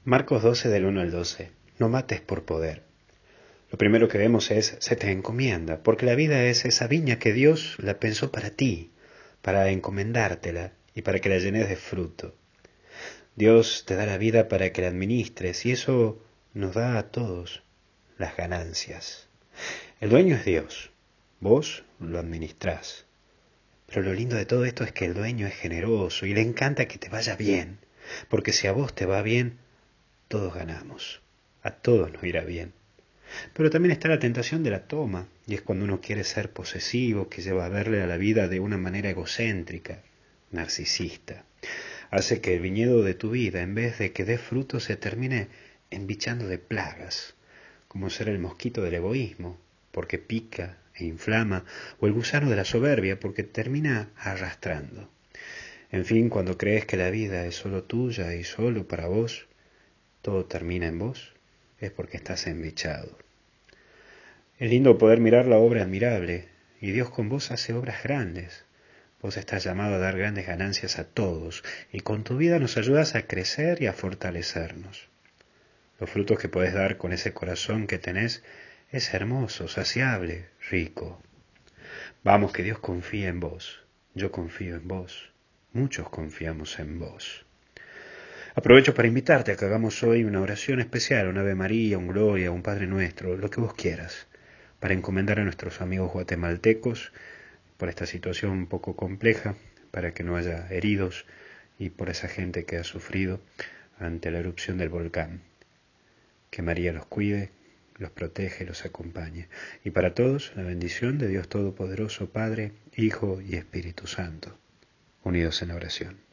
Marcos 12 del 1 al 12. No mates por poder. Lo primero que vemos es, se te encomienda, porque la vida es esa viña que Dios la pensó para ti, para encomendártela y para que la llenes de fruto. Dios te da la vida para que la administres y eso nos da a todos las ganancias. El dueño es Dios, vos lo administrás. Pero lo lindo de todo esto es que el dueño es generoso y le encanta que te vaya bien, porque si a vos te va bien, todos ganamos, a todos nos irá bien. Pero también está la tentación de la toma, y es cuando uno quiere ser posesivo, que lleva a verle a la vida de una manera egocéntrica, narcisista. Hace que el viñedo de tu vida, en vez de que dé fruto, se termine embichando de plagas, como ser el mosquito del egoísmo, porque pica e inflama, o el gusano de la soberbia, porque termina arrastrando. En fin, cuando crees que la vida es solo tuya y solo para vos, todo termina en vos, es porque estás embichado. Es lindo poder mirar la obra admirable, y Dios con vos hace obras grandes. Vos estás llamado a dar grandes ganancias a todos, y con tu vida nos ayudas a crecer y a fortalecernos. Los frutos que podés dar con ese corazón que tenés es hermoso, saciable, rico. Vamos, que Dios confía en vos. Yo confío en vos. Muchos confiamos en vos. Aprovecho para invitarte a que hagamos hoy una oración especial, un Ave María, un Gloria, un Padre Nuestro, lo que vos quieras, para encomendar a nuestros amigos guatemaltecos por esta situación un poco compleja, para que no haya heridos y por esa gente que ha sufrido ante la erupción del volcán. Que María los cuide, los protege, los acompañe. Y para todos, la bendición de Dios Todopoderoso, Padre, Hijo y Espíritu Santo, unidos en la oración.